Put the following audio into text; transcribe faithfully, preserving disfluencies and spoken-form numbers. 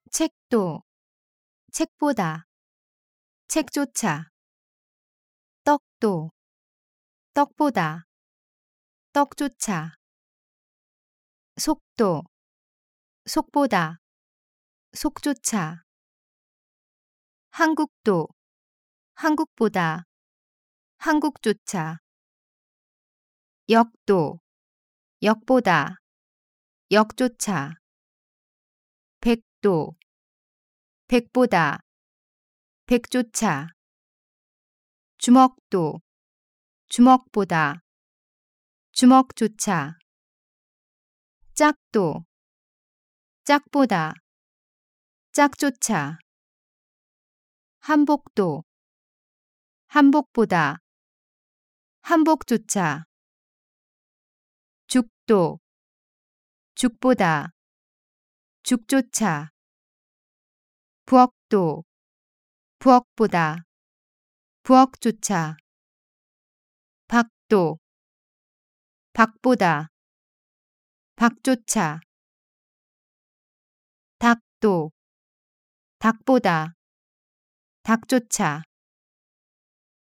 책도, 책보다, 책조차. 떡도, 떡보다, 떡조차. 속도, 속보다, 속조차. 한국도, 한국보다, 한국조차. 역도, 역보다, 역조차. 백도, 백보다, 백조차. 주먹도, 주먹보다, 주먹조차. 짝도, 짝보다, 짝조차. 한복도, 한복보다, 한복조차. 죽도, 죽보다, 죽조차. 부엌도, 부엌보다, 부엌조차. 박도, 박보다, 박조차. 닭도, 닭보다, 닭조차.